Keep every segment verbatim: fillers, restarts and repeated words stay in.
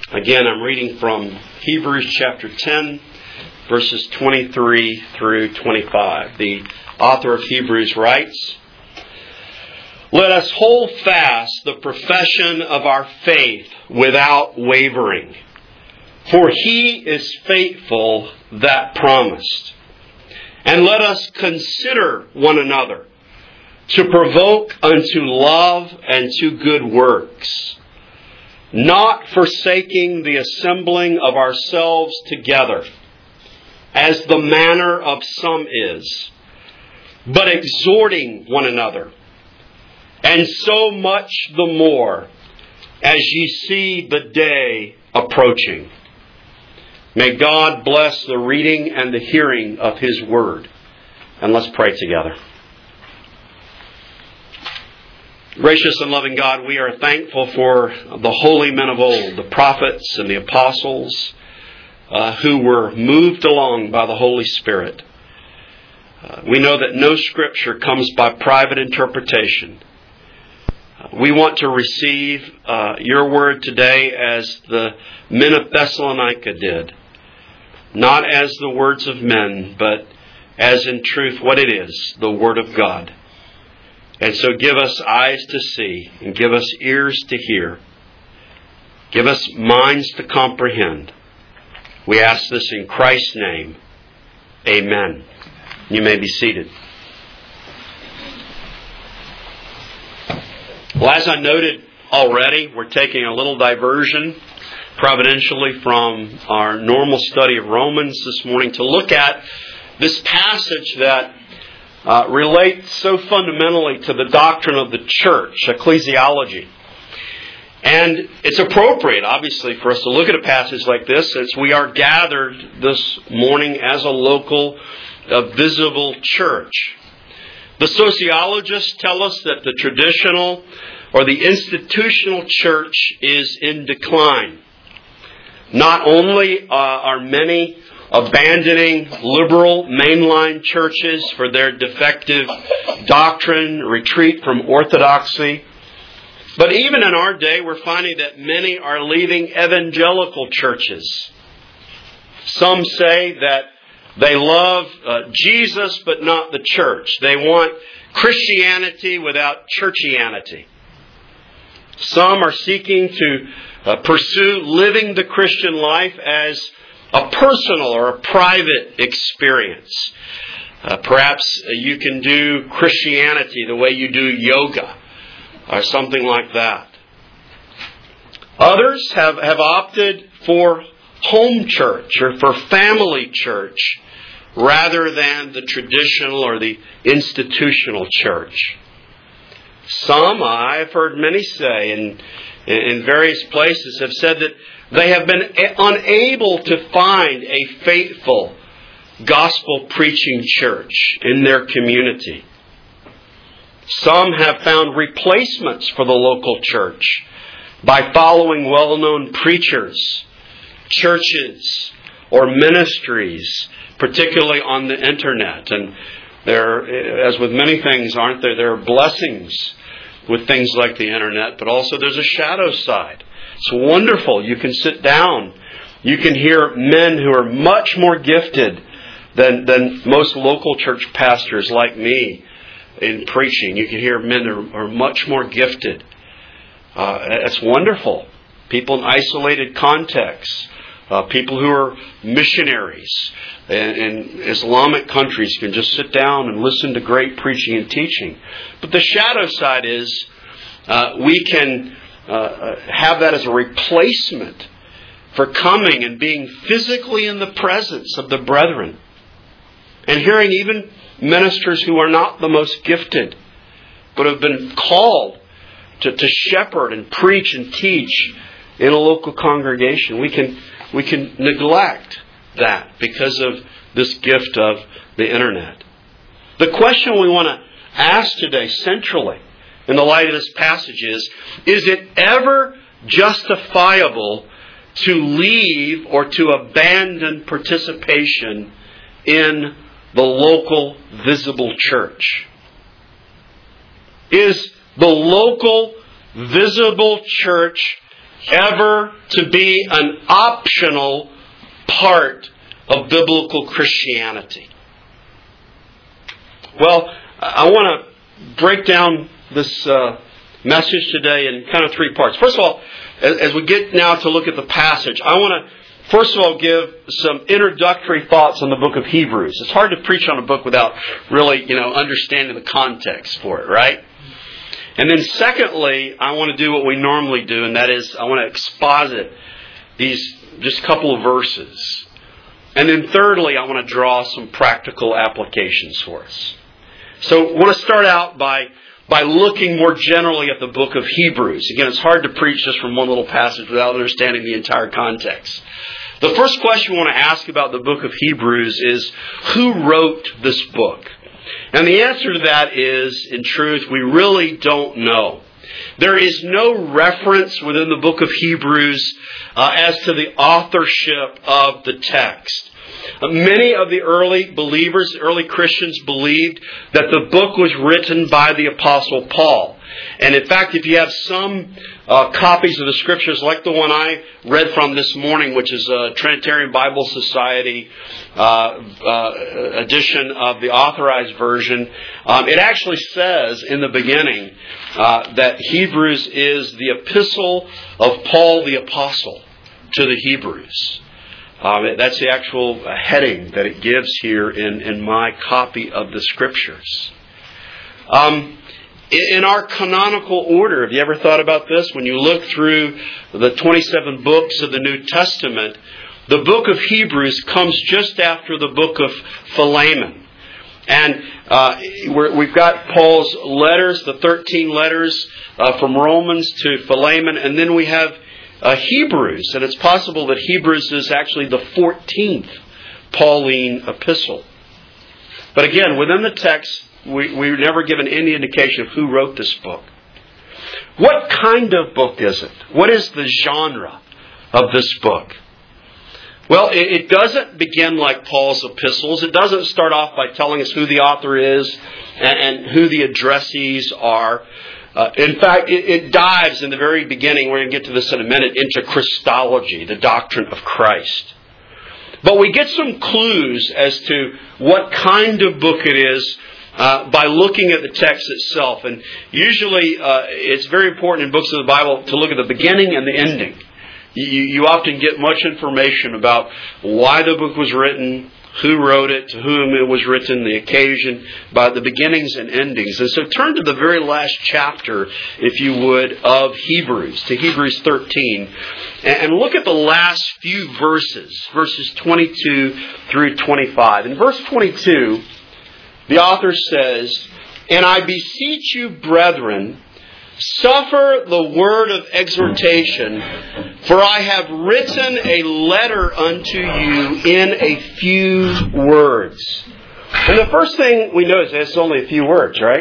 Again, I'm reading from Hebrews chapter ten, verses twenty-three through twenty-five. The author of Hebrews writes, "Let us hold fast the profession of our faith without wavering, for He is faithful that promised. And let us consider one another to provoke unto love and to good works, not forsaking the assembling of ourselves together, as the manner of some is, but exhorting one another, and so much the more as ye see the day approaching." May God bless the reading and the hearing of His Word. And let's pray together. Gracious and loving God, we are thankful for the holy men of old, the prophets and the apostles, uh, who were moved along by the Holy Spirit. Uh, we know that no Scripture comes by private interpretation. Uh, we want to receive uh, your Word today as the men of Thessalonica did. Not as the words of men, but as in truth what it is, the Word of God. And so give us eyes to see and give us ears to hear. Give us minds to comprehend. We ask this in Christ's name. Amen. You may be seated. Well, as I noted already, we're taking a little diversion providentially from our normal study of Romans this morning to look at this passage that uh, relates so fundamentally to the doctrine of the church, ecclesiology. And it's appropriate, obviously, for us to look at a passage like this as we are gathered this morning as a local, uh, visible church. The sociologists tell us that the traditional or the institutional church is in decline. Not only uh, are many abandoning liberal mainline churches for their defective doctrine, retreat from orthodoxy, but even in our day we're finding that many are leaving evangelical churches. Some say that they love uh, Jesus but not the church. They want Christianity without churchianity. Some are seeking to uh, pursue living the Christian life as a personal or a private experience. Uh, perhaps you can do Christianity the way you do yoga or something like that. Others have, have opted for home church or for family church rather than the traditional or the institutional church. Some, I've heard many say in, in various places, have said that they have been unable to find a faithful gospel preaching church in their community. Some have found replacements for the local church by following well-known preachers, churches, or ministries, particularly on the internet. And there, as with many things, aren't there, there are blessings with things like the internet, but also there's a shadow side. It's wonderful. You can sit down. You can hear men who are much more gifted than, than most local church pastors like me in preaching. You can hear men who are, are much more gifted. Uh, it's wonderful. People in isolated contexts. Uh, people who are missionaries in, in Islamic countries can just sit down and listen to great preaching and teaching. But the shadow side is uh, we can uh, have that as a replacement for coming and being physically in the presence of the brethren. And hearing even ministers who are not the most gifted, but have been called to, to shepherd and preach and teach in a local congregation. We can we can neglect that because of this gift of the internet. The question we want to ask today centrally in the light of this passage is, is it ever justifiable to leave or to abandon participation in the local visible church? Is the local visible church ever to be an optional part of biblical Christianity? Well, I want to break down this uh, message today in kind of three parts. First of all, as, as we get now to look at the passage, I want to first of all give some introductory thoughts on the book of Hebrews. It's hard to preach on a book without really, you know, understanding the context for it, right? And then secondly, I want to do what we normally do, and that is I want to exposit these just couple of verses. And then thirdly, I want to draw some practical applications for us. So I want to start out by by looking more generally at the book of Hebrews. Again, it's hard to preach just from one little passage without understanding the entire context. The first question we want to ask about the book of Hebrews is, who wrote this book? And the answer to that is, in truth, we really don't know. There is no reference within the book of Hebrews uh, as to the authorship of the text. Uh, many of the early believers, early Christians, believed that the book was written by the Apostle Paul. And in fact, if you have some uh, copies of the Scriptures, like the one I read from this morning, which is a Trinitarian Bible Society uh, uh, edition of the Authorized Version, um, it actually says in the beginning uh, that Hebrews is the epistle of Paul the Apostle to the Hebrews. Um, that's the actual heading that it gives here in, in my copy of the Scriptures. Um, in our canonical order, have you ever thought about this? When you look through the twenty-seven books of the New Testament, the book of Hebrews comes just after the book of Philemon. And uh, we're, we've got Paul's letters, the thirteen letters uh, from Romans to Philemon, and then we have Uh, Hebrews, and it's possible that Hebrews is actually the fourteenth Pauline epistle. But again, within the text, we, we were never given any indication of who wrote this book. What kind of book is it? What is the genre of this book? Well, it, it doesn't begin like Paul's epistles. It doesn't start off by telling us who the author is and, and who the addressees are. Uh, in fact, it, it dives in the very beginning, we're going to get to this in a minute, into Christology, the doctrine of Christ. But we get some clues as to what kind of book it is uh, by looking at the text itself. And usually uh, it's very important in books of the Bible to look at the beginning and the ending. You, you often get much information about why the book was written, who wrote it, to whom it was written, the occasion, by the beginnings and endings. And so turn to the very last chapter, if you would, of Hebrews, to Hebrews thirteen, and look at the last few verses, verses twenty-two through twenty-five. In verse twenty-two, the author says, "And I beseech you, brethren, suffer the word of exhortation, for I have written a letter unto you in a few words." And the first thing we notice is it's only a few words, right?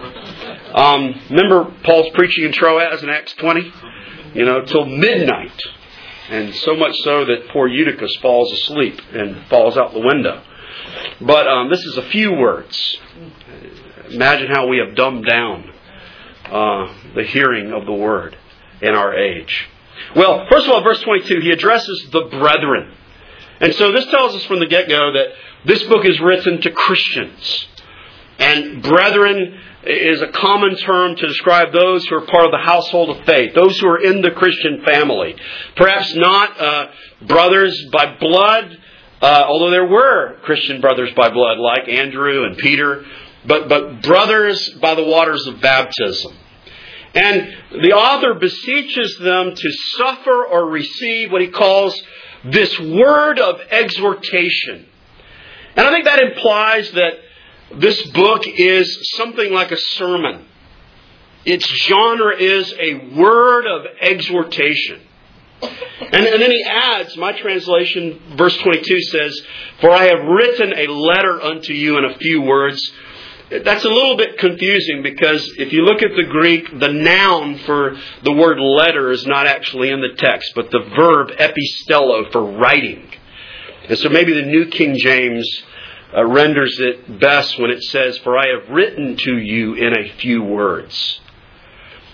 Um, remember Paul's preaching in Troas in Acts twenty? You know, till midnight. And so much so that poor Eutychus falls asleep and falls out the window. But um, this is a few words. Imagine how we have dumbed down Uh, the hearing of the word in our age. Well, first of all, verse twenty-two, he addresses the brethren. And so this tells us from the get-go that this book is written to Christians. And brethren is a common term to describe those who are part of the household of faith, those who are in the Christian family. Perhaps not uh, brothers by blood, uh, although there were Christian brothers by blood like Andrew and Peter, But, but brothers by the waters of baptism. And the author beseeches them to suffer or receive what he calls this word of exhortation. And I think that implies that this book is something like a sermon. Its genre is a word of exhortation. And, and then he adds, my translation, verse twenty-two says, "For I have written a letter unto you in a few words." That's a little bit confusing because if you look at the Greek, the noun for the word letter is not actually in the text, but the verb epistello for writing. And so maybe the New King James uh, renders it best when it says, "For I have written to you in a few words."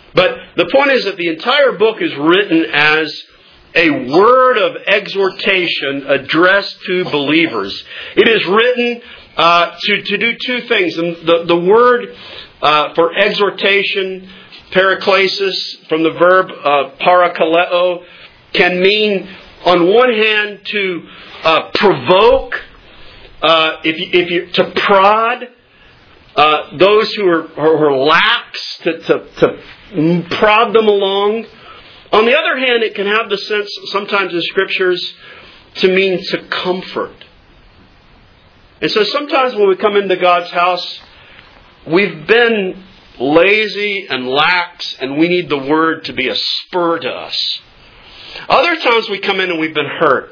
But the point is that the entire book is written as a word of exhortation addressed to believers. It is written uh, to, to do two things. And the, the word uh, for exhortation, paraklesis, from the verb uh, parakaleo, can mean, on one hand, to uh, provoke, uh, if you, if you to prod uh, those who are, who are lax, to, to, to prod them along. On the other hand, it can have the sense, sometimes in Scriptures, to mean to comfort. And so sometimes when we come into God's house, we've been lazy and lax, and we need the Word to be a spur to us. Other times we come in and we've been hurt.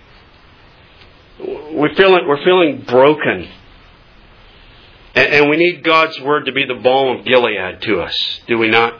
We're feeling, we're feeling broken. And, and we need God's Word to be the balm of Gilead to us, do we not?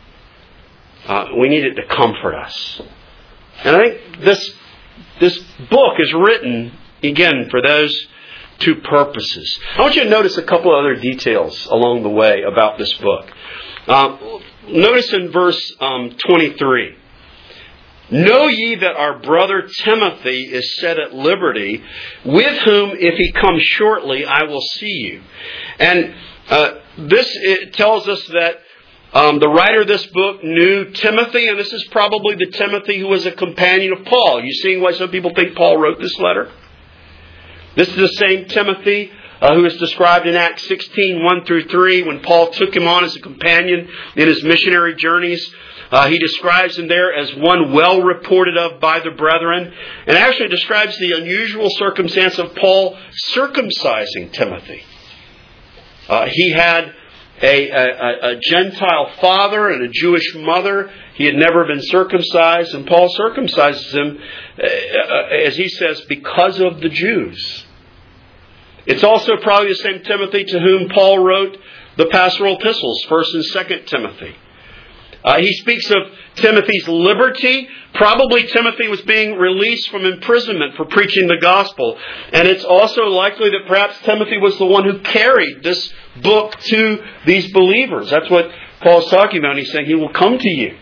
Uh, we need it to comfort us. And I think this, this book is written, again, for those two purposes. I want you to notice a couple of other details along the way about this book. Uh, notice in verse um, twenty-three. Know ye that our brother Timothy is set at liberty, with whom, if he comes shortly, I will see you. And uh, this it tells us that um, the writer of this book knew Timothy, and this is probably the Timothy who was a companion of Paul. You seeing why some people think Paul wrote this letter? This is the same Timothy uh, who is described in Acts sixteen, one through three, when Paul took him on as a companion in his missionary journeys. Uh, he describes him there as one well reported of by the brethren, and actually describes the unusual circumstance of Paul circumcising Timothy. Uh, he had a, a, a Gentile father and a Jewish mother. He had never been circumcised, and Paul circumcises him, uh, as he says, because of the Jews. It's also probably the same Timothy to whom Paul wrote the pastoral epistles, First and Second Timothy. Uh, he speaks of Timothy's liberty. Probably Timothy was being released from imprisonment for preaching the gospel. And it's also likely that perhaps Timothy was the one who carried this book to these believers. That's what Paul's talking about. He's saying he will come to you.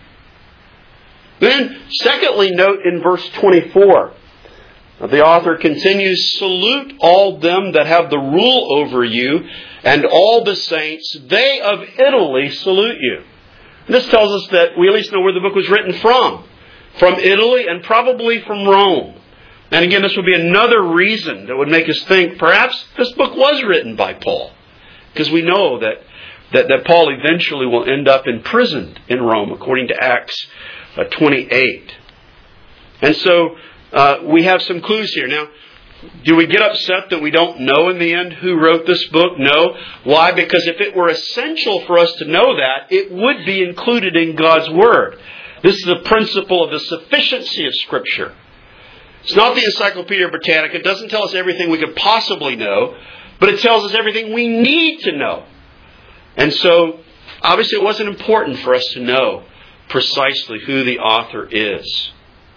Then, secondly, note in verse twenty-four, the author continues, salute all them that have the rule over you, and all the saints. They of Italy salute you. This tells us that we at least know where the book was written from. From Italy and probably from Rome. And again, this would be another reason that would make us think perhaps this book was written by Paul. Because we know that, that, that Paul eventually will end up imprisoned in Rome, according to Acts uh, twenty-eight. And so uh, we have some clues here. Now, do we get upset that we don't know in the end who wrote this book? No. Why? Because if it were essential for us to know that, it would be included in God's Word. This is the principle of the sufficiency of Scripture. It's not the Encyclopedia Britannica. It doesn't tell us everything we could possibly know, but it tells us everything we need to know. And so, obviously it wasn't important for us to know precisely who the author is.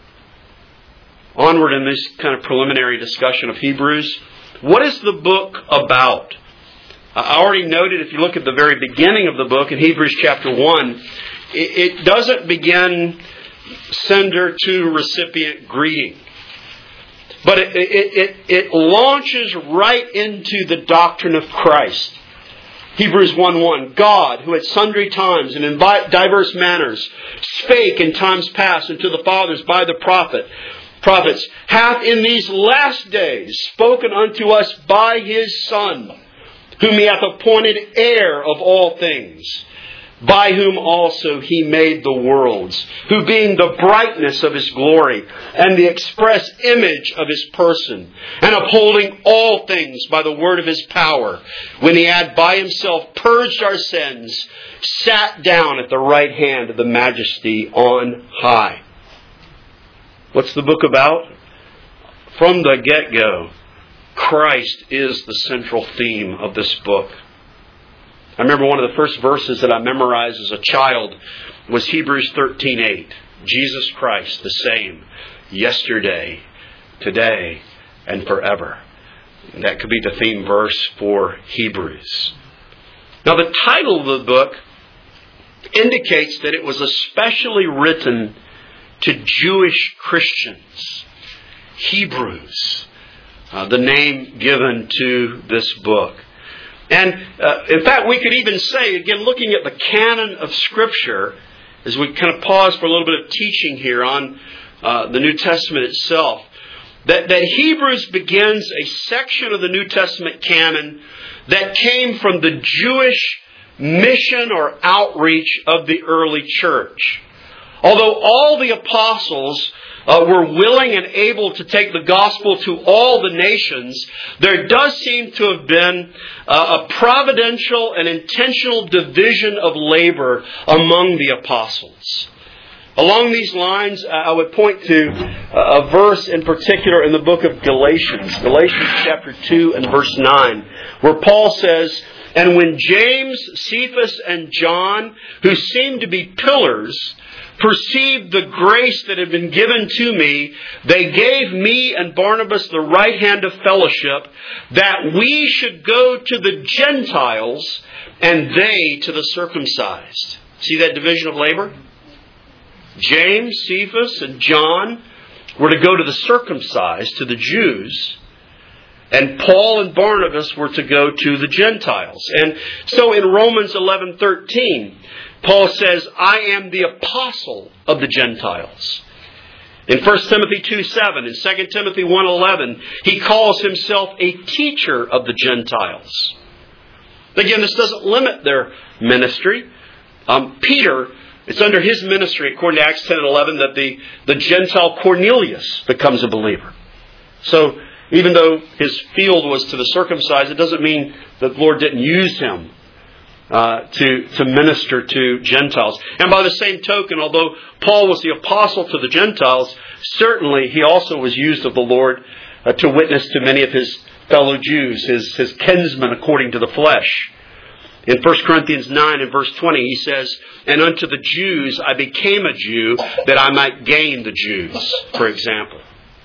Onward in this kind of preliminary discussion of Hebrews, what is the book about? I already noted, if you look at the very beginning of the book, in Hebrews chapter one, it doesn't begin sender to recipient greeting. But it, it, it, it launches right into the doctrine of Christ. Hebrews one one, God, who at sundry times and in diverse manners spake in times past unto the fathers by the prophet, prophets, hath in these last days spoken unto us by His Son, whom He hath appointed heir of all things, by whom also He made the worlds, who being the brightness of His glory, and the express image of His person, and upholding all things by the word of His power, when He had by Himself purged our sins, sat down at the right hand of the Majesty on high. What's the book about? From the get-go, Christ is the central theme of this book. I remember one of the first verses that I memorized as a child was Hebrews thirteen eight. Jesus Christ the same yesterday, today, and forever. And that could be the theme verse for Hebrews. Now the title of the book indicates that it was especially written to Jewish Christians. Hebrews, uh, the name given to this book. And uh, in fact, we could even say, again, looking at the canon of Scripture, as we kind of pause for a little bit of teaching here on uh, the New Testament itself, that, that Hebrews begins a section of the New Testament canon that came from the Jewish mission or outreach of the early church. Although all the apostles uh, were willing and able to take the gospel to all the nations, there does seem to have been uh, a providential and intentional division of labor among the apostles. Along these lines, uh, I would point to uh, a verse in particular in the book of Galatians, Galatians chapter two and verse nine, where Paul says, "And when James, Cephas, and John, who seemed to be pillars, perceived the grace that had been given to me, they gave me and Barnabas the right hand of fellowship, that we should go to the Gentiles and they to the circumcised." See that division of labor? James, Cephas, and John were to go to the circumcised, to the Jews, and Paul and Barnabas were to go to the Gentiles. And so in Romans eleven thirteen, Paul says, "I am the apostle of the Gentiles." In First Timothy two seven and Second Timothy one eleven, he calls himself a teacher of the Gentiles. Again, this doesn't limit their ministry. Um, Peter, it's under his ministry, according to Acts ten and eleven, that the, the Gentile Cornelius becomes a believer. So, even though his field was to the circumcised, it doesn't mean that the Lord didn't use him uh, to, to minister to Gentiles. And by the same token, although Paul was the apostle to the Gentiles, certainly he also was used of the Lord uh, to witness to many of his fellow Jews, his, his kinsmen according to the flesh. In First Corinthians nine and verse twenty, he says, "And unto the Jews I became a Jew, that I might gain the Jews," for example.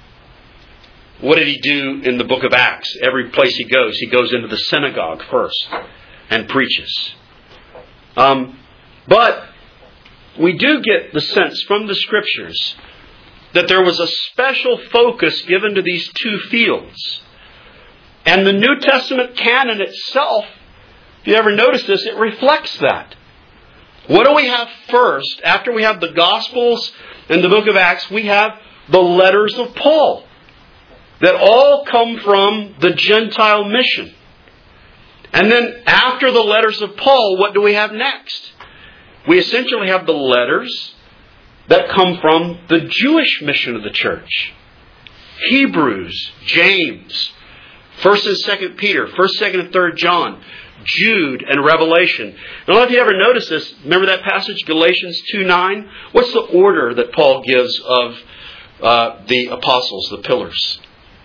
What did he do in the book of Acts? Every place he goes, he goes into the synagogue first and preaches. Um, but we do get the sense from the Scriptures that there was a special focus given to these two fields. And the New Testament canon itself, if you ever notice this, it reflects that. What do we have first? After we have the Gospels and the book of Acts, we have the letters of Paul, that all come from the Gentile mission. And then after the letters of Paul, what do we have next? We essentially have the letters that come from the Jewish mission of the church. Hebrews, James, First and Second Peter, First, Second, and Third John, Jude, and Revelation. And I don't know if you ever noticed this. Remember that passage, Galatians two nine? What's the order that Paul gives of uh, the apostles, the pillars?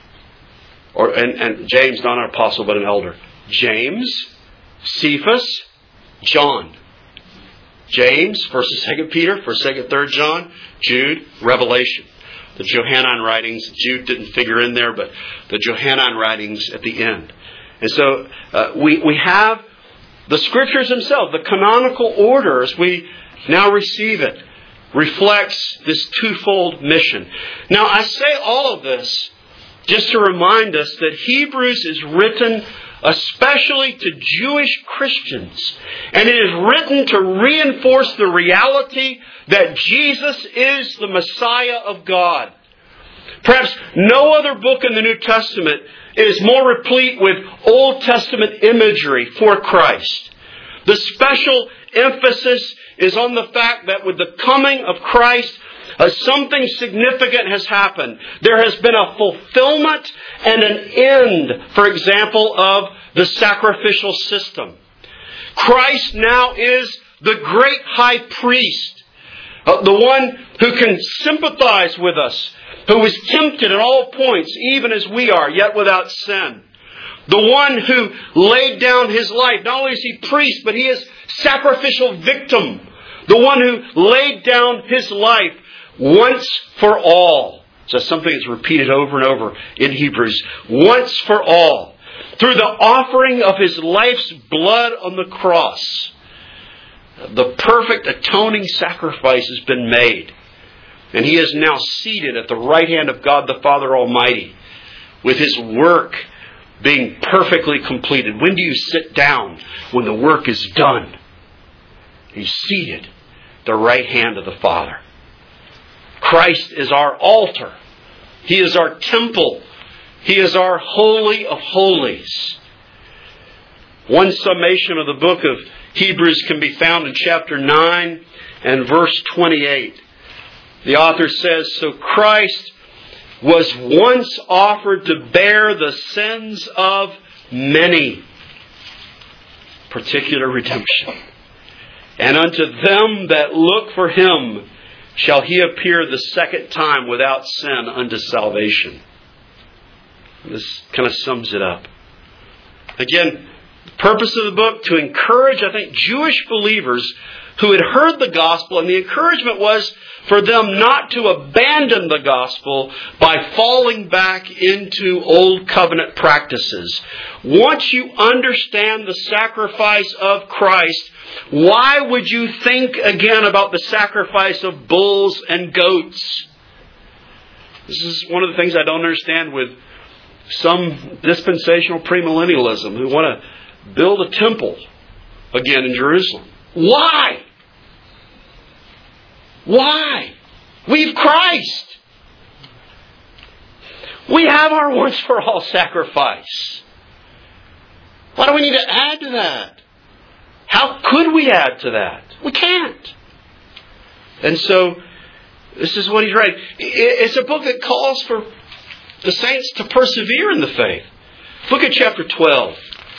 Or and, and James, not an apostle, but an elder. James, Cephas, John. James, First and Second Peter, First, Second, Third John, Jude, Revelation. The Johannine writings, Jude didn't figure in there, but the Johannine writings at the end. And so uh, we we have the Scriptures themselves, the canonical order as we now receive it, reflects this twofold mission. Now I say all of this just to remind us that Hebrews is written especially to Jewish Christians. And it is written to reinforce the reality that Jesus is the Messiah of God. Perhaps no other book in the New Testament is more replete with Old Testament imagery for Christ. The special emphasis is on the fact that with the coming of Christ, Uh, something significant has happened. There has been a fulfillment and an end, for example, of the sacrificial system. Christ now is the great high priest, uh, the one who can sympathize with us, who was tempted at all points, even as we are, yet without sin. The one who laid down his life. Not only is he priest, but he is sacrificial victim. The one who laid down his life once for all. So something that's repeated over and over in Hebrews. Once for all. Through the offering of his life's blood on the cross. The perfect atoning sacrifice has been made. And He is now seated at the right hand of God the Father Almighty, with His work being perfectly completed. When do you sit down? When the work is done. He's seated at the right hand of the Father. Christ is our altar. He is our temple. He is our holy of holies. One summation of the book of Hebrews can be found in chapter nine and verse twenty-eight. The author says, "So Christ was once offered to bear the sins of many." Particular redemption. "And unto them that look for Him shall He appear the second time without sin unto salvation." This kind of sums it up. Again, the purpose of the book, to encourage, I think, Jewish believers who had heard the gospel, and the encouragement was for them not to abandon the gospel by falling back into old covenant practices. Once you understand the sacrifice of Christ, why would you think again about the sacrifice of bulls and goats? This is one of the things I don't understand with some dispensational premillennialism who want to build a temple again in Jerusalem. Why? Why? We've Christ. We have our once for all sacrifice. Why do we need to add to that? How could we add to that? We can't. And so, this is what he's writing. It's a book that calls for the saints to persevere in the faith. Look at chapter twelve.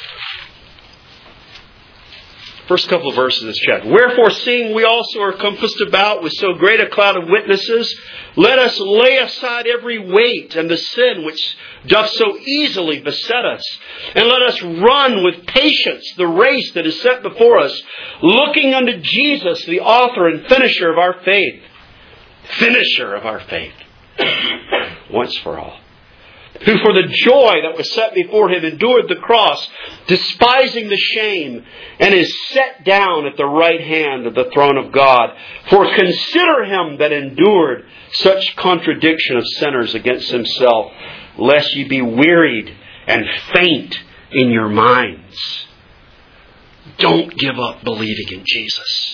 First couple of verses of this chapter. "Wherefore, seeing we also are compassed about with so great a cloud of witnesses, let us lay aside every weight and the sin which doth so easily beset us, and let us run with patience the race that is set before us, looking unto Jesus, the author and finisher of our faith." Finisher of our faith. Once for all. "Who for the joy that was set before Him endured the cross, despising the shame, and is set down at the right hand of the throne of God. For consider Him that endured such contradiction of sinners against Himself, lest ye be wearied and faint in your minds." Don't give up believing in Jesus.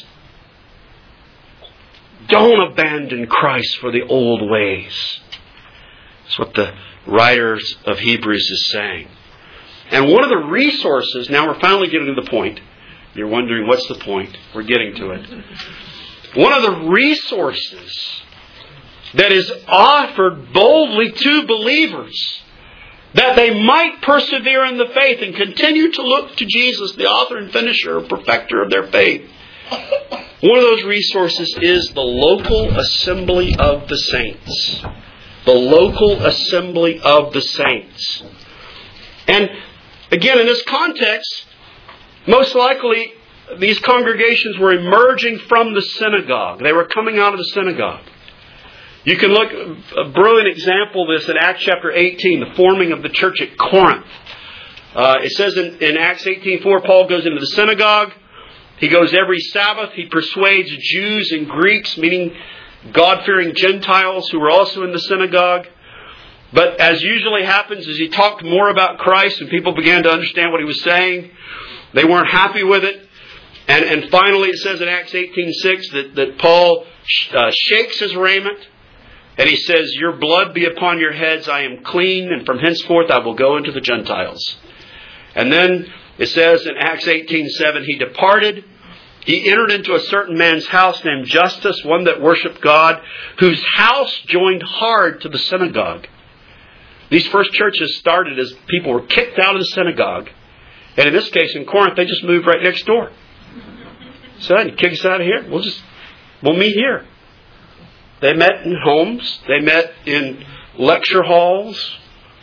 Don't abandon Christ for the old ways. That's what the writers of Hebrews is saying. And one of the resources, now we're finally getting to the point. You're wondering, what's the point? We're getting to it. One of the resources that is offered boldly to believers, that they might persevere in the faith and continue to look to Jesus, the author and finisher, perfecter of their faith. One of those resources is the local assembly of the saints. The local assembly of the saints. And again, in this context, most likely these congregations were emerging from the synagogue. They were coming out of the synagogue. You can look, a brilliant example of this in Acts chapter eighteen, the forming of the church at Corinth. Uh, it says in, in Acts eighteen four, Paul goes into the synagogue. He goes every Sabbath. He persuades Jews and Greeks, meaning God-fearing Gentiles who were also in the synagogue. But as usually happens, as he talked more about Christ and people began to understand what he was saying, they weren't happy with it. And, and finally it says in Acts eighteen six that, that Paul uh, shakes his raiment and he says, "Your blood be upon your heads, I am clean, and from henceforth I will go into the Gentiles." And then it says in Acts eighteen seven, he departed. He entered into a certain man's house named Justus, one that worshipped God, whose house joined hard to the synagogue. These first churches started as people were kicked out of the synagogue. And in this case, in Corinth, they just moved right next door. So, you kick us out of here? We'll just, we'll meet here. They met in homes. They met in lecture halls.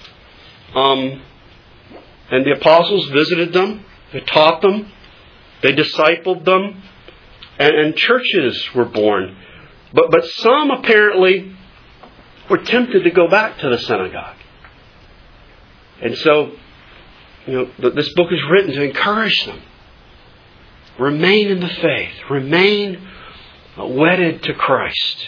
Um, and the apostles visited them. They taught them. They discipled them. And, and churches were born. But, but some apparently were tempted to go back to the synagogue. And so, you know, this book is written to encourage them. Remain in the faith. Remain wedded to Christ.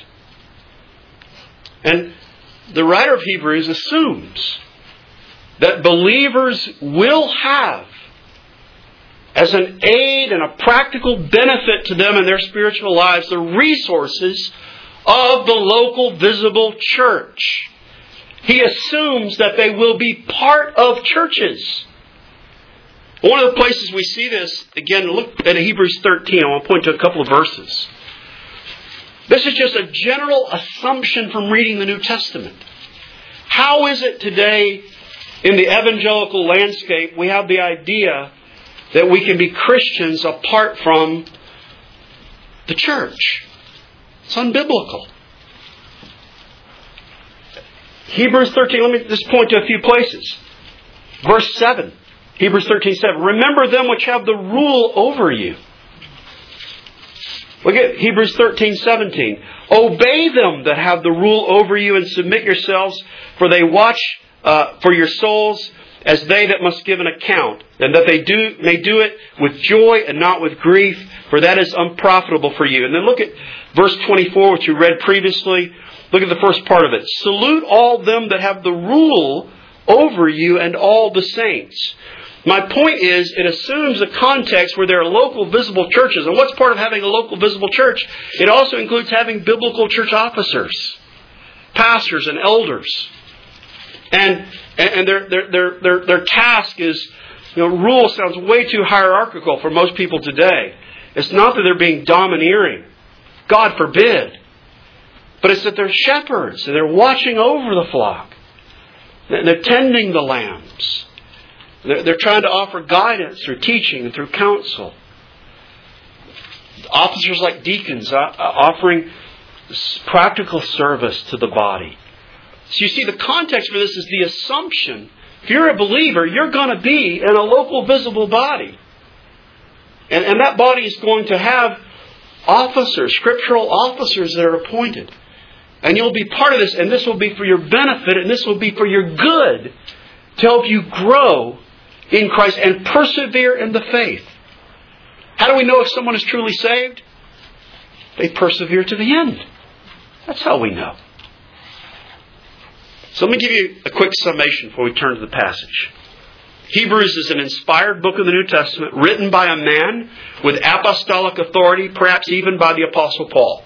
And the writer of Hebrews assumes that believers will have, as an aid and a practical benefit to them in their spiritual lives, the resources of the local visible church. He assumes that they will be part of churches. One of the places we see this, again, look at Hebrews thirteen. I want to point to a couple of verses. This is just a general assumption from reading the New Testament. How is it today in the evangelical landscape we have the idea that we can be Christians apart from the church? It's unbiblical. Hebrews thirteen, let me just point to a few places. Verse seven. Hebrews thirteen seven. Remember them which have the rule over you. Look at Hebrews thirteen seventeen. Obey them that have the rule over you and submit yourselves, for they watch uh, for your souls as they that must give an account, and that they do may do it with joy and not with grief, for that is unprofitable for you. And then look at verse twenty-four, which you read previously. Look at the first part of it. Salute all them that have the rule over you and all the saints. My point is, it assumes a context where there are local visible churches. And what's part of having a local visible church? It also includes having biblical church officers, pastors and elders. And and their their their their, their task is, you know, rule sounds way too hierarchical for most people today. It's not that they're being domineering. God forbid. But it's that they're shepherds and they're watching over the flock. They're tending the lambs. They're trying to offer guidance through teaching and through counsel. Officers like deacons offering practical service to the body. So you see, the context for this is the assumption. If you're a believer, you're going to be in a local visible body. And, and that body is going to have officers, scriptural officers that are appointed. And you'll be part of this, and this will be for your benefit, and this will be for your good, to help you grow in Christ and persevere in the faith. How do we know if someone is truly saved? They persevere to the end. That's how we know. So let me give you a quick summation before we turn to the passage. Hebrews is an inspired book of the New Testament written by a man with apostolic authority, perhaps even by the Apostle Paul.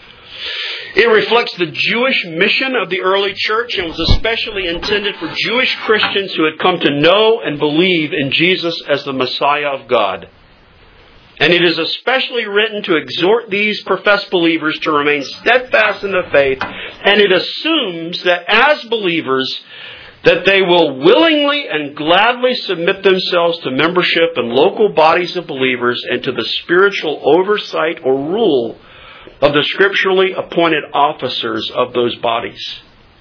It reflects the Jewish mission of the early church and was especially intended for Jewish Christians who had come to know and believe in Jesus as the Messiah of God. And it is especially written to exhort these professed believers to remain steadfast in the faith, and it assumes that as believers that they will willingly and gladly submit themselves to membership in local bodies of believers and to the spiritual oversight or rule of the scripturally appointed officers of those bodies.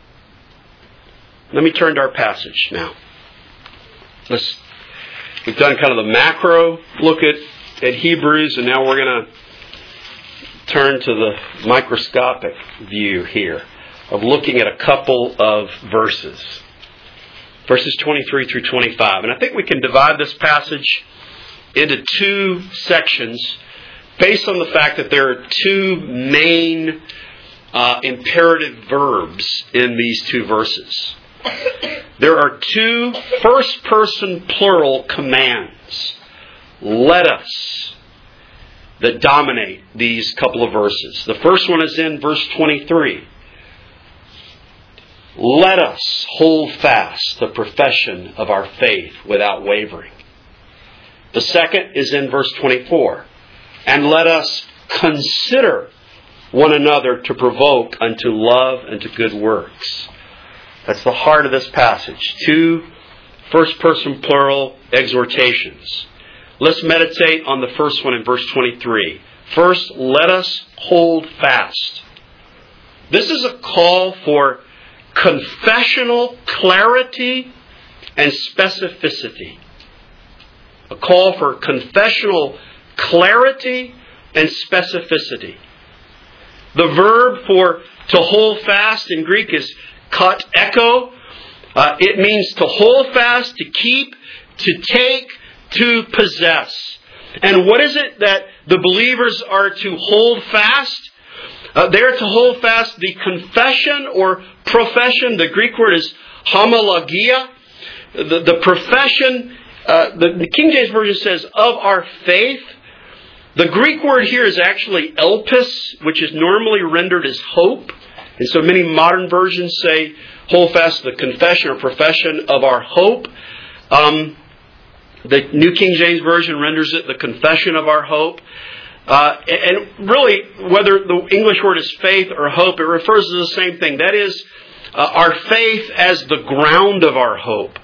Let me turn to our passage now. Let's, we've done kind of the macro look at, at Hebrews, and now we're going to turn to the microscopic view here of looking at a couple of verses. Verses twenty-three through twenty-five. And I think we can divide this passage into two sections based on the fact that there are two main uh, imperative verbs in these two verses. There are two first-person plural commands, let us, that dominate these couple of verses. The first one is in verse twenty-three. Let us hold fast the profession of our faith without wavering. The second is in verse twenty-four. And let us consider one another to provoke unto love and to good works. That's the heart of this passage. Two first-person plural exhortations. Let's meditate on the first one in verse twenty-three. First, let us hold fast. This is a call for confessional clarity and specificity. A call for confessional clarity and specificity. The verb for to hold fast in Greek is kat echo. Uh, it means to hold fast, to keep, to take, to possess. And what is it that the believers are to hold fast? Uh, they are to hold fast the confession or profession. The Greek word is homologia. The, the profession, uh, the, the King James Version says, of our faith. The Greek word here is actually elpis, which is normally rendered as hope. And so many modern versions say, hold fast the confession or profession of our hope. Um, the New King James Version renders it the confession of our hope. Uh, and really, whether the English word is faith or hope, it refers to the same thing. That is, uh, our faith as the ground of our hope.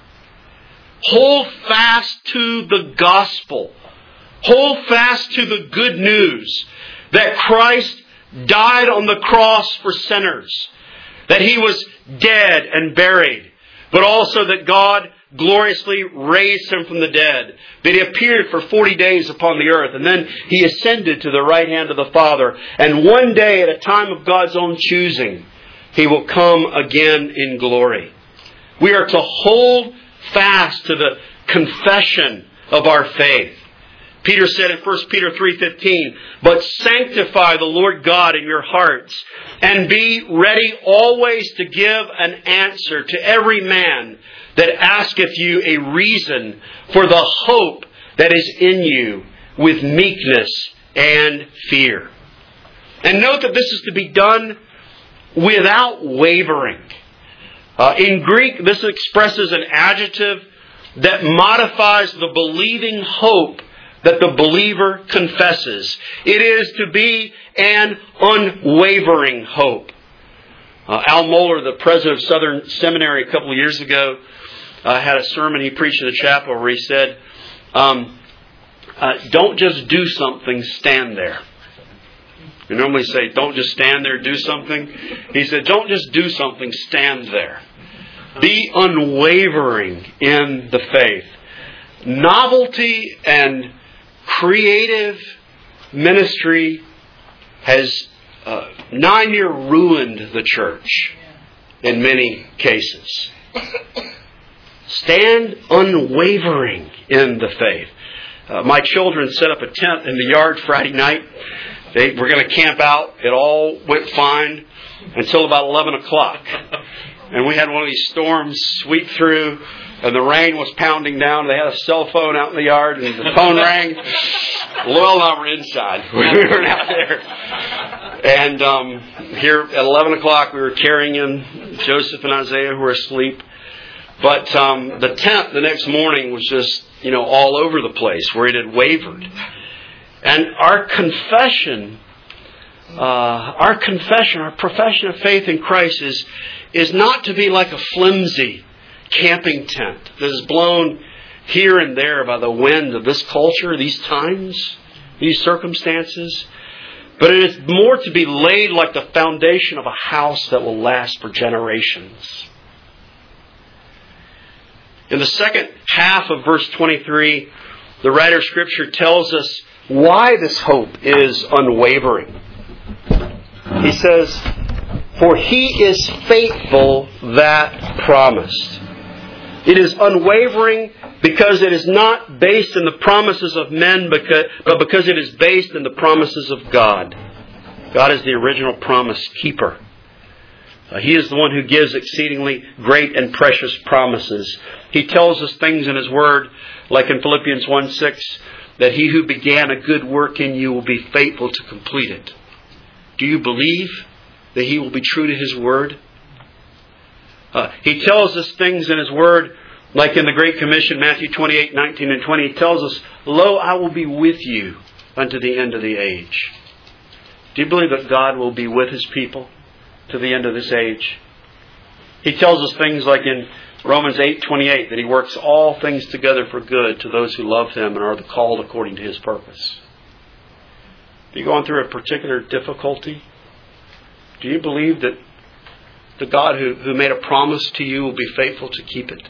Hold fast to the gospel. Hold fast to the good news that Christ died on the cross for sinners, that He was dead and buried, but also that God gloriously raised Him from the dead, that He appeared for forty days upon the earth, and then He ascended to the right hand of the Father. And one day, at a time of God's own choosing, He will come again in glory. We are to hold fast to the confession of our faith. Peter said in First Peter three fifteen, but sanctify the Lord God in your hearts, and be ready always to give an answer to every man that asketh you a reason for the hope that is in you with meekness and fear. And note that this is to be done without wavering. Uh, in Greek, this expresses an adjective that modifies the believing hope that the believer confesses. It is to be an unwavering hope. Uh, Al Mohler, the president of Southern Seminary a couple of years ago, uh, had a sermon he preached in the chapel where he said, um, uh, don't just do something, stand there. We normally say, don't just stand there, do something. He said, don't just do something, stand there. Be unwavering in the faith. Novelty and creative ministry has uh, nigh near ruined the church in many cases. Stand unwavering in the faith. Uh, my children set up a tent in the yard Friday night. They were going to camp out. It all went fine until about eleven o'clock. And we had one of these storms sweep through, and the rain was pounding down. They had a cell phone out in the yard, and the phone rang. Well, now we're inside. We were out there. And um, here at eleven o'clock, we were carrying in Joseph and Isaiah, who were asleep. But um, the tent the next morning was just, you know, all over the place where it had wavered. And our confession, uh, our confession, our profession of faith in Christ is, is not to be like a flimsy camping tent that is blown here and there by the wind of this culture, these times, these circumstances. But it is more to be laid like the foundation of a house that will last for generations. In the second half of verse twenty-three, the writer of Scripture tells us why this hope is unwavering. He says, for He is faithful that promised. It is unwavering because it is not based in the promises of men, but because it is based in the promises of God. God is the original promise keeper. Uh, he is the one who gives exceedingly great and precious promises. He tells us things in His Word, like in Philippians one six, that He who began a good work in you will be faithful to complete it. Do you believe that He will be true to His Word? Uh, he tells us things in His Word, like in the Great Commission, Matthew twenty-eight, nineteen and twenty. He tells us, lo, I will be with you unto the end of the age. Do you believe that God will be with His people to the end of this age? He tells us things like in Romans eight twenty-eight, that He works all things together for good to those who love Him and are called according to His purpose. Are you going through a particular difficulty? Do you believe that the God who, who made a promise to you will be faithful to keep it?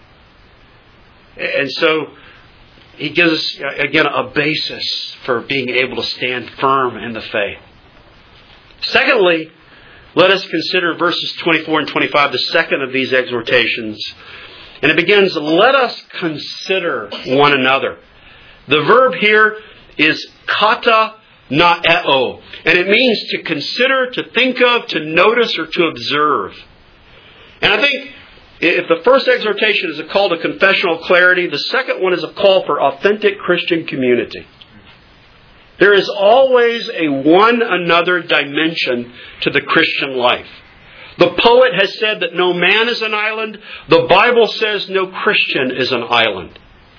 And so He gives us, again, a basis for being able to stand firm in the faith. Secondly, let us consider verses twenty-four and twenty-five, the second of these exhortations. And it begins, let us consider one another. The verb here is kata naeo. And it means to consider, to think of, to notice, or to observe. And I think if the first exhortation is a call to confessional clarity, the second one is a call for authentic Christian community. There is always a one another dimension to the Christian life. The poet has said that no man is an island. The Bible says no Christian is an island.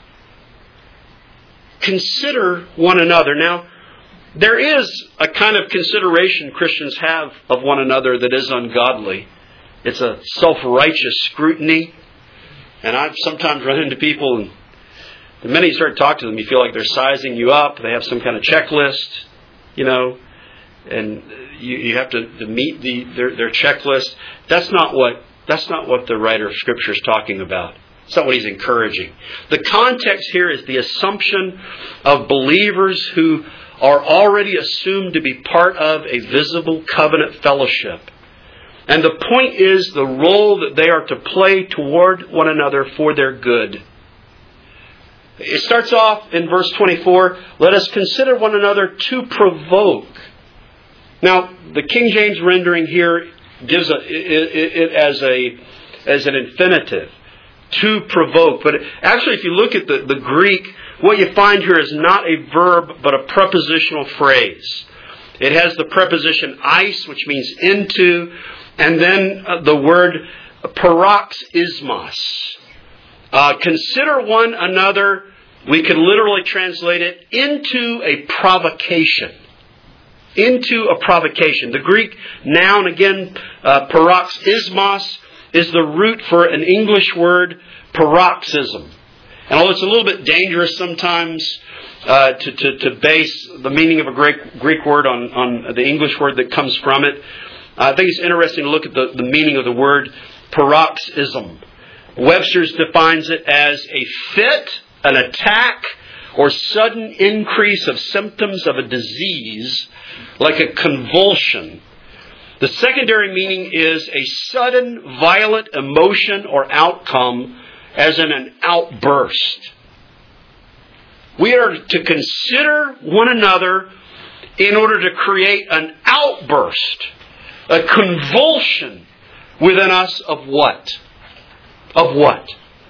Consider one another. Now, there is a kind of consideration Christians have of one another that is ungodly. It's a self-righteous scrutiny. And I've sometimes run into people, and the minute you start talking to them, you feel like they're sizing you up. They have some kind of checklist, you know, and you, you have to, to meet the, their, their checklist. That's not what that's not what the writer of Scripture is talking about. It's not what he's encouraging. The context here is the assumption of believers who are already assumed to be part of a visible covenant fellowship. And the point is the role that they are to play toward one another for their good. It starts off in verse twenty-four, let us consider one another to provoke. Now, the King James rendering here gives a, it, it as a as an infinitive, to provoke. But actually, if you look at the, the Greek, what you find here is not a verb, but a prepositional phrase. It has the preposition eis, which means into, and then uh, the word paroxysmos. Uh, consider one another, we could literally translate it, into a provocation. Into a provocation. The Greek noun, again, uh, paroxysmos, is the root for an English word, paroxysm. And although it's a little bit dangerous sometimes uh, to, to, to base the meaning of a Greek, Greek word on, on the English word that comes from it, I think it's interesting to look at the, the meaning of the word paroxysm. Webster's defines it as a fit, an attack, or sudden increase of symptoms of a disease, like a convulsion. The secondary meaning is a sudden, violent emotion or outcome, as in an outburst. We are to consider one another in order to create an outburst, a convulsion within us of what? Of what?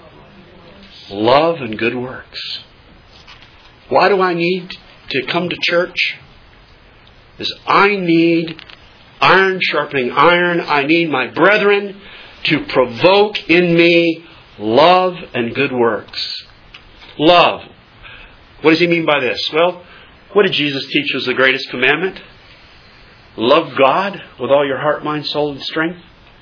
Love and good works. Why do I need to come to church? Is I need iron sharpening iron. I need my brethren to provoke in me love and good works. Love. What does he mean by this? Well, what did Jesus teach was the greatest commandment? Love God with all your heart, mind, soul, and strength.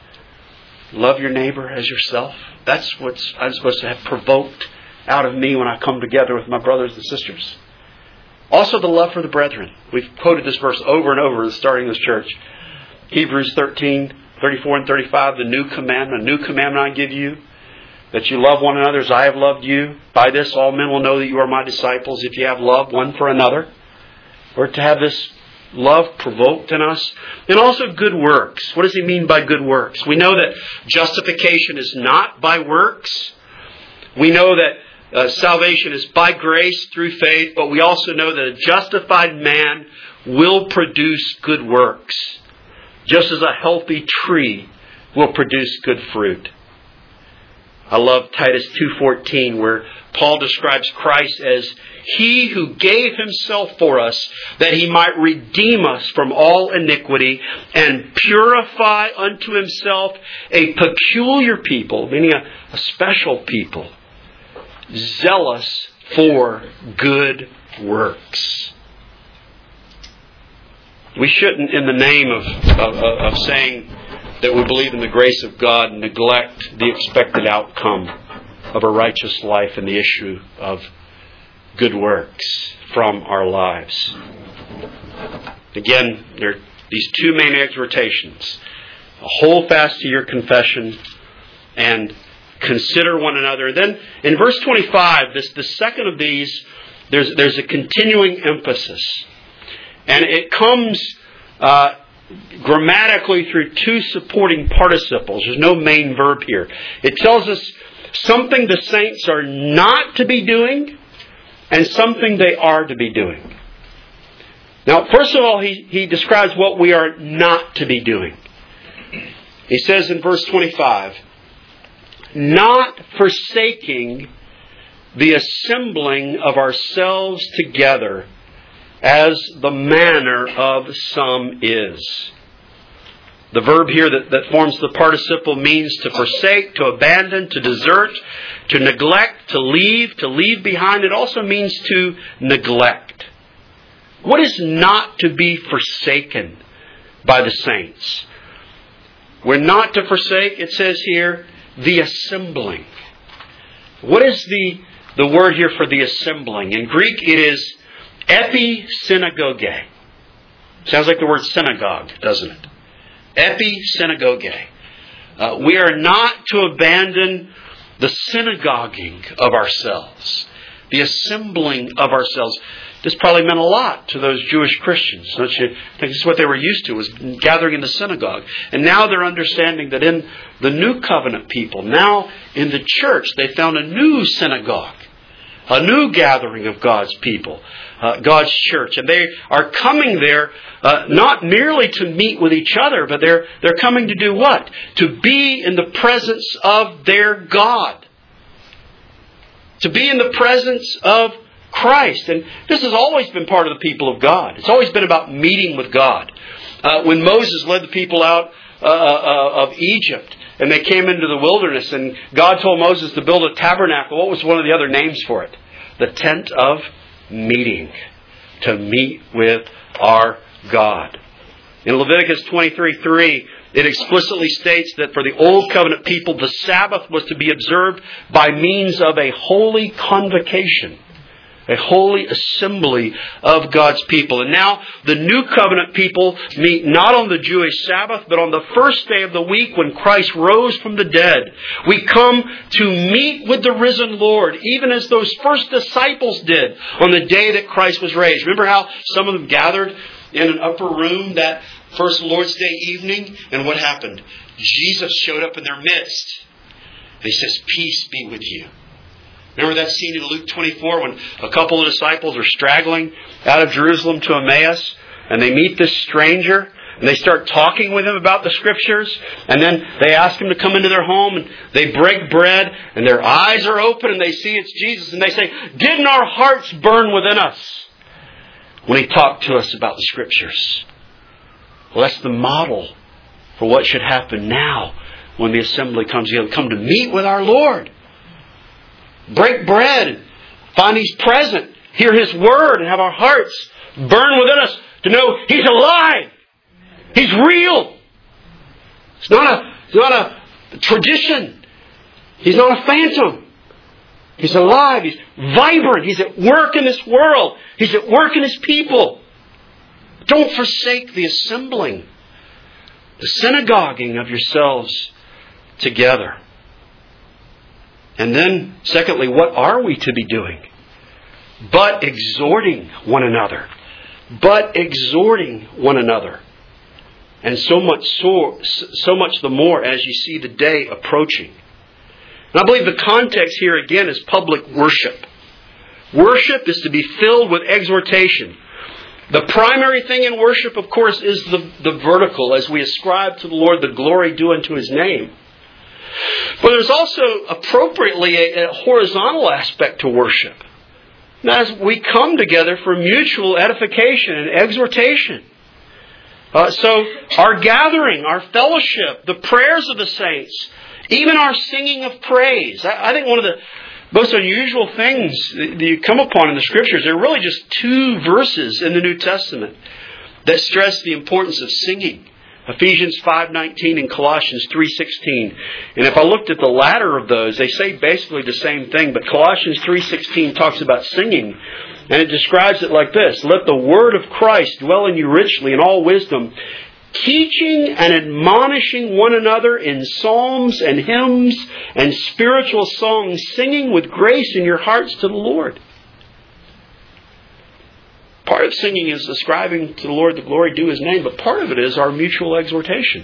Love your neighbor as yourself. That's what I'm supposed to have provoked out of me when I come together with my brothers and sisters. Also the love for the brethren. We've quoted this verse over and over at the starting of this church. Hebrews thirteen, thirty-four and thirty-five, the new commandment. A new commandment I give you, that you love one another as I have loved you. By this all men will know that you are my disciples, if you have love one for another. We're to have this love provoked in us. And also good works. What does he mean by good works? We know that justification is not by works. We know that uh, salvation is by grace through faith. But we also know that a justified man will produce good works. Just as a healthy tree will produce good fruit. I love Titus two fourteen, where Paul describes Christ as He who gave Himself for us, that He might redeem us from all iniquity and purify unto Himself a peculiar people, meaning a, a special people, zealous for good works. We shouldn't, in the name of, of, of saying that we believe in the grace of God, neglect the expected outcome of a righteous life and the issue of good works from our lives. Again, there are these two main exhortations. Hold fast to your confession and consider one another. And then in verse twenty-five, this the second of these, there's there's a continuing emphasis. And it comes uh, grammatically through two supporting participles. There's no main verb here. It tells us something the saints are not to be doing and something they are to be doing. Now, first of all, he, he describes what we are not to be doing. He says in verse twenty-five, not forsaking the assembling of ourselves together, as the manner of some is. The verb here that, that forms the participle means to forsake, to abandon, to desert, to neglect, to leave, to leave behind. It also means to neglect. What is not to be forsaken by the saints? We're not to forsake, it says here, the assembling. What is the, the word here for the assembling? In Greek it is episynagoge. Sounds like the word synagogue, doesn't it? Episynagoge. Uh, we are not to abandon the synagoguing of ourselves, the assembling of ourselves. This probably meant a lot to those Jewish Christians. Don't you think this is what they were used to, was gathering in the synagogue. And now they're understanding that in the new covenant people, now in the church, they found a new synagogue, a new gathering of God's people, uh, God's church. And they are coming there uh, not merely to meet with each other, but they're, they're coming to do what? To be in the presence of their God. To be in the presence of Christ. And this has always been part of the people of God. It's always been about meeting with God. Uh, when Moses led the people out uh, uh, of Egypt and they came into the wilderness and God told Moses to build a tabernacle, what was one of the other names for it? The tent of meeting. To meet with our God. In Leviticus twenty-three three, it explicitly states that for the Old Covenant people, the Sabbath was to be observed by means of a holy convocation. A holy assembly of God's people. And now the New Covenant people meet not on the Jewish Sabbath, but on the first day of the week when Christ rose from the dead. We come to meet with the risen Lord, even as those first disciples did on the day that Christ was raised. Remember how some of them gathered in an upper room that first Lord's Day evening? And what happened? Jesus showed up in their midst. And He says, "Peace be with you." Remember that scene in Luke twenty-four when a couple of disciples are straggling out of Jerusalem to Emmaus and they meet this stranger and they start talking with him about the Scriptures, and then they ask him to come into their home and they break bread and their eyes are open and they see it's Jesus and they say, "Didn't our hearts burn within us when He talked to us about the Scriptures?" Well, that's the model for what should happen now when the assembly comes together. Come to meet with our Lord. Break bread, find He's present, hear His Word, and have our hearts burn within us to know He's alive. He's real. It's not a, it's not a tradition. He's not a phantom. He's alive. He's vibrant. He's at work in this world. He's at work in His people. Don't forsake the assembling, the synagoguing of yourselves together. And then, secondly, what are we to be doing? But exhorting one another. But exhorting one another. And so much so, so much the more as you see the day approaching. And I believe the context here again is public worship. Worship is to be filled with exhortation. The primary thing in worship, of course, is the, the vertical, as we ascribe to the Lord the glory due unto His name. But there's also appropriately a, a horizontal aspect to worship. Now, as we come together for mutual edification and exhortation. Uh, so our gathering, our fellowship, the prayers of the saints, even our singing of praise. I, I think one of the most unusual things that you come upon in the Scriptures, there are really just two verses in the New Testament that stress the importance of singing. Ephesians five nineteen and Colossians three sixteen. And if I looked at the latter of those, they say basically the same thing. But Colossians three sixteen talks about singing. And it describes it like this. Let the word of Christ dwell in you richly in all wisdom, teaching and admonishing one another in psalms and hymns and spiritual songs, singing with grace in your hearts to the Lord. Part of singing is ascribing to the Lord the glory due His name, but part of it is our mutual exhortation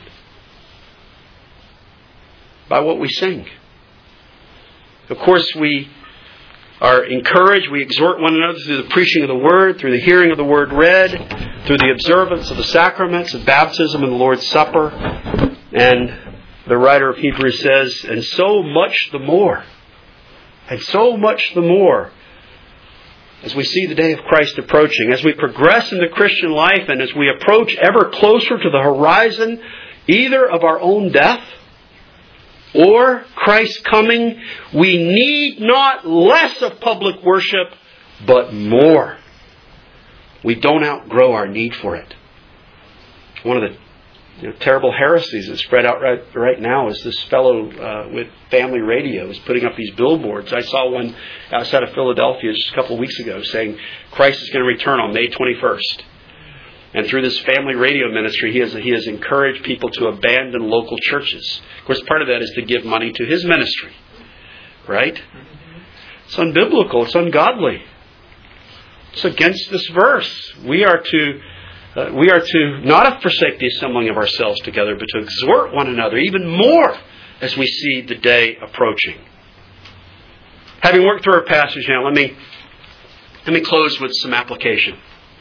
by what we sing. Of course, we are encouraged. We exhort one another through the preaching of the Word, through the hearing of the Word read, through the observance of the sacraments of baptism and the Lord's Supper. And the writer of Hebrews says, and so much the more, and so much the more, as we see the day of Christ approaching, as we progress in the Christian life, and as we approach ever closer to the horizon, either of our own death or Christ's coming, we need not less of public worship, but more. We don't outgrow our need for it. One of the you know, terrible heresies that spread out right, right now is this fellow uh, with Family Radio is putting up these billboards. I saw one outside of Philadelphia just a couple of weeks ago saying Christ is going to return on May twenty-first. And through this Family Radio ministry, he has, he has encouraged people to abandon local churches. Of course, part of that is to give money to his ministry. Right? It's unbiblical. It's ungodly. It's against this verse. We are to... Uh, we are to not forsake the assembling of ourselves together, but to exhort one another even more as we see the day approaching. Having worked through our passage now, let me, let me close with some application.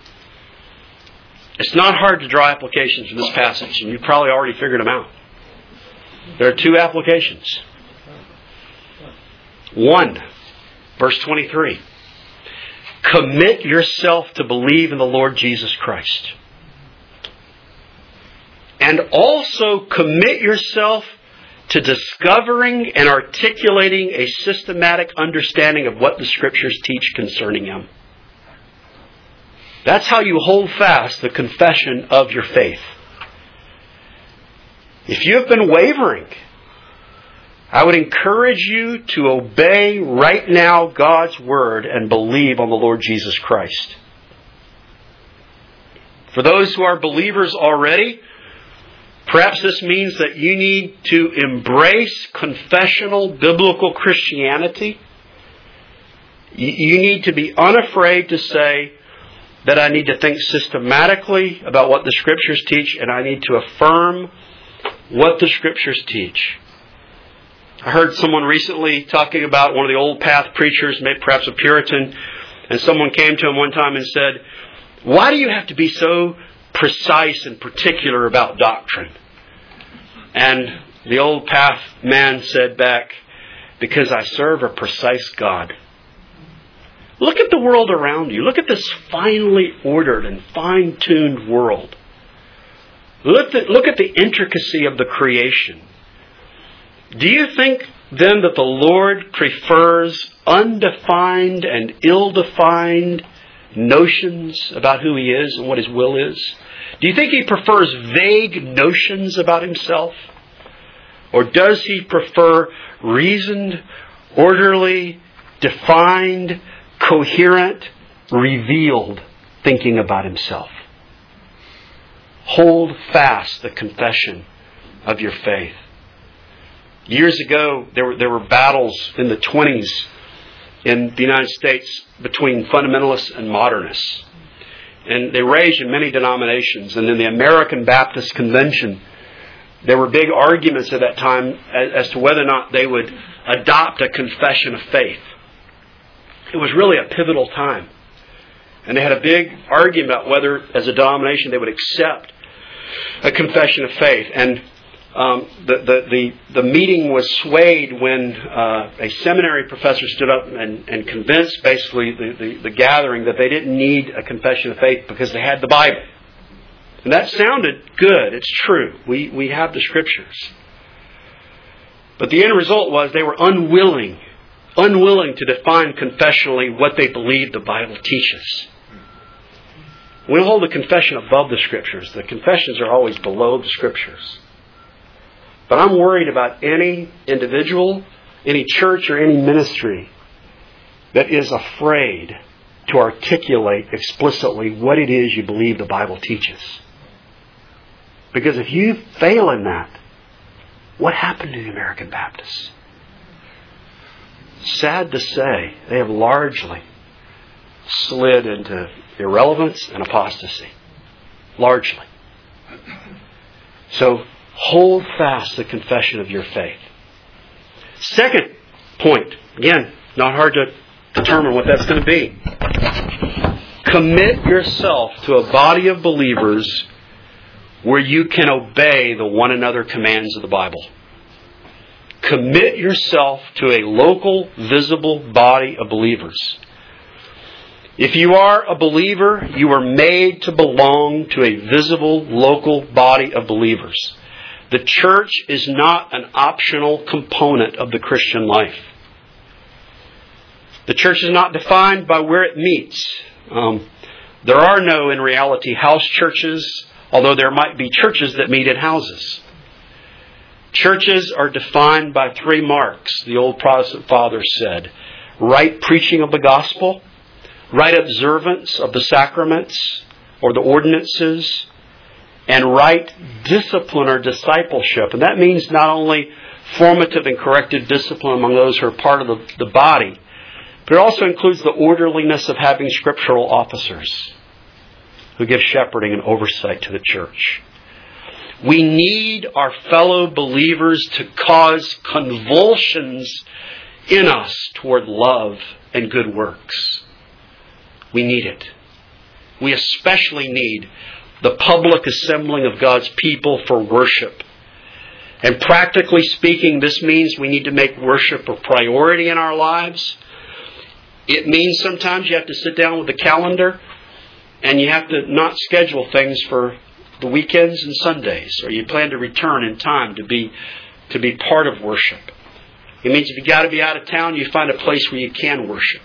It's not hard to draw applications from this passage, and you've probably already figured them out. There are two applications. One, verse twenty-three. Commit yourself to believe in the Lord Jesus Christ. And also commit yourself to discovering and articulating a systematic understanding of what the Scriptures teach concerning Him. That's how you hold fast the confession of your faith. If you have been wavering, I would encourage you to obey right now God's Word and believe on the Lord Jesus Christ. For those who are believers already, perhaps this means that you need to embrace confessional biblical Christianity. You need to be unafraid to say that I need to think systematically about what the Scriptures teach, and I need to affirm what the Scriptures teach. I heard someone recently talking about one of the old path preachers, maybe perhaps a Puritan, and someone came to him one time and said, "Why do you have to be so precise and particular about doctrine?" And the old path man said back, "Because I serve a precise God." Look at the world around you. Look at this finely ordered and fine-tuned world. Look at, look at the intricacy of the creation. Do you think then that the Lord prefers undefined and ill-defined notions about who He is and what His will is? Do you think He prefers vague notions about Himself? Or does He prefer reasoned, orderly, defined, coherent, revealed thinking about Himself? Hold fast the confession of your faith. Years ago, there were, there were battles in the twenties in the United States between fundamentalists and modernists. And they raged in many denominations. And in the American Baptist Convention, there were big arguments at that time as to whether or not they would adopt a confession of faith. It was really a pivotal time. And they had a big argument about whether, as a denomination, they would accept a confession of faith. And um, the, the, the, the meeting was swayed when uh, a seminary professor stood up and, and convinced basically the, the, the gathering that they didn't need a confession of faith because they had the Bible. And that sounded good. It's true. We, we have the Scriptures. But the end result was they were unwilling, unwilling to define confessionally what they believed the Bible teaches. We don't hold the confession above the Scriptures. The confessions are always below the Scriptures. But I'm worried about any individual, any church, or any ministry that is afraid to articulate explicitly what it is you believe the Bible teaches. Because if you fail in that, what happened to the American Baptists? Sad to say, they have largely slid into irrelevance and apostasy. Largely. So, hold fast the confession of your faith. Second point, again, not hard to determine what that's going to be. Commit yourself to a body of believers where you can obey the one another commands of the Bible. Commit yourself to a local, visible body of believers. If you are a believer, you are made to belong to a visible, local body of believers. The church is not an optional component of the Christian life. The church is not defined by where it meets. Um, there are no, in reality, house churches, although there might be churches that meet in houses. Churches are defined by three marks, the old Protestant fathers said. Right preaching of the gospel, right observance of the sacraments or the ordinances, and right discipline or discipleship. And that means not only formative and corrective discipline among those who are part of the, the body, but it also includes the orderliness of having scriptural officers who give shepherding and oversight to the church. We need our fellow believers to cause convulsions in us toward love and good works. We need it. We especially need the public assembling of God's people for worship. And practically speaking, this means we need to make worship a priority in our lives. It means sometimes you have to sit down with the calendar and you have to not schedule things for the weekends and Sundays, or you plan to return in time to be to be part of worship. It means if you got to be out of town, you find a place where you can worship.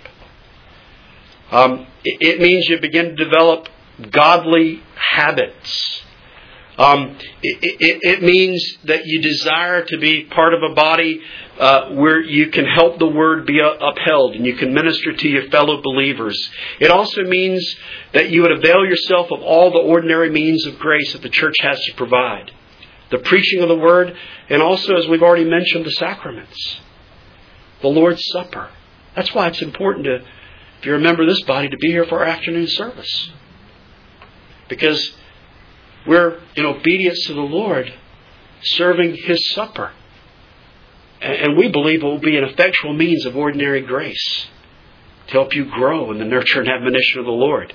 Um, it, it means you begin to develop godly habits. Um, it, it, it means that you desire to be part of a body uh, where you can help the Word be upheld and you can minister to your fellow believers. It also means that you would avail yourself of all the ordinary means of grace that the church has to provide. The preaching of the Word, and also, as we've already mentioned, the sacraments. The Lord's Supper. That's why it's important to, if you remember this body, to be here for our afternoon service. Because we're, in obedience to the Lord, serving His supper. And we believe it will be an effectual means of ordinary grace to help you grow in the nurture and admonition of the Lord.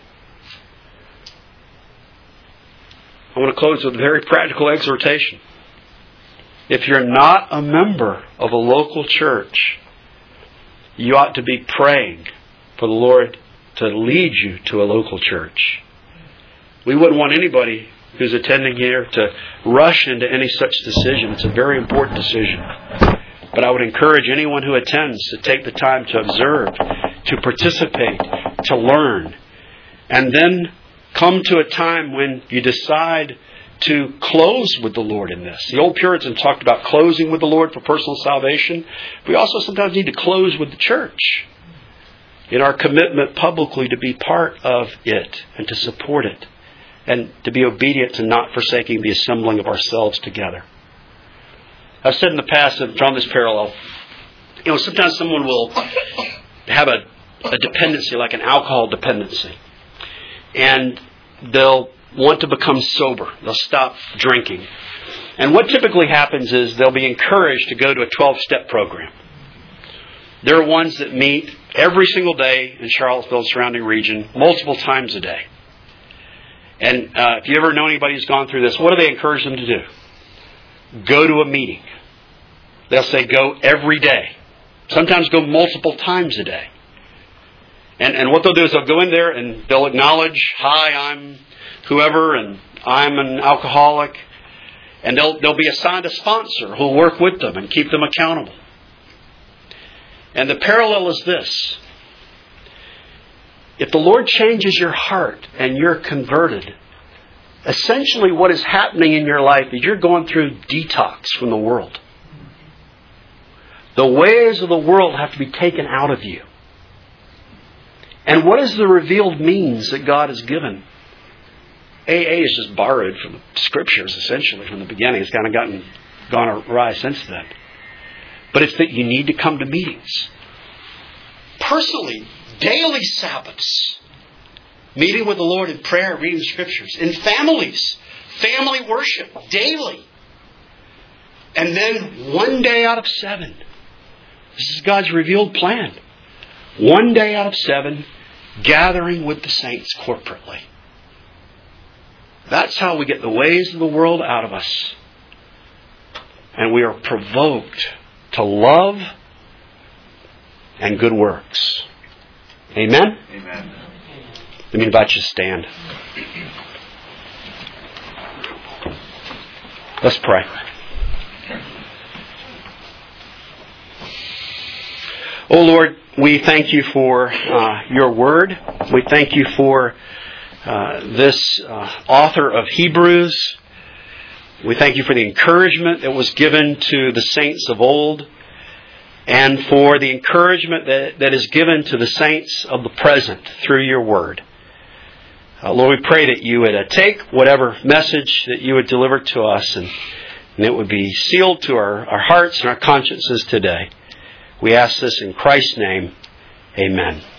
I want to close with a very practical exhortation. If you're not a member of a local church, you ought to be praying for the Lord to lead you to a local church. We wouldn't want anybody who's attending here to rush into any such decision. It's a very important decision. But I would encourage anyone who attends to take the time to observe, to participate, to learn, and then come to a time when you decide to close with the Lord in this. The old Puritans talked about closing with the Lord for personal salvation. We also sometimes need to close with the church in our commitment publicly to be part of it and to support it, and to be obedient to not forsaking the assembling of ourselves together. I've said in the past, I've drawn this parallel. You know, sometimes someone will have a, a dependency, like an alcohol dependency. And they'll want to become sober. They'll stop drinking. And what typically happens is they'll be encouraged to go to a twelve-step program. There are ones that meet every single day in Charlottesville and surrounding region, multiple times a day. And uh, if you ever know anybody who's gone through this, what do they encourage them to do? Go to a meeting. They'll say go every day. Sometimes go multiple times a day. And and what they'll do is they'll go in there and they'll acknowledge, hi, I'm whoever, and I'm an alcoholic. And they'll they'll be assigned a sponsor who'll work with them and keep them accountable. And the parallel is this. If the Lord changes your heart and you're converted, essentially what is happening in your life is you're going through detox from the world. The ways of the world have to be taken out of you. And what is the revealed means that God has given? A A is just borrowed from the Scriptures, essentially, from the beginning. It's kind of gotten gone awry since then. But it's that you need to come to meetings. Personally, daily Sabbaths. Meeting with the Lord in prayer, reading the Scriptures. In families, family worship, daily. And then one day out of seven. This is God's revealed plan. one day out of seven, gathering with the saints corporately. That's how we get the ways of the world out of us. And we are provoked to love and good works. Amen? Amen. Let me invite you to stand. Let's pray. Oh Lord, we thank you for uh, your word. We thank you for uh, this uh, author of Hebrews. We thank you for the encouragement that was given to the saints of old, and for the encouragement that, that is given to the saints of the present through your word. Uh, Lord, we pray that you would uh, take whatever message that you would deliver to us, and, and it would be sealed to our, our hearts and our consciences today. We ask this in Christ's name. Amen.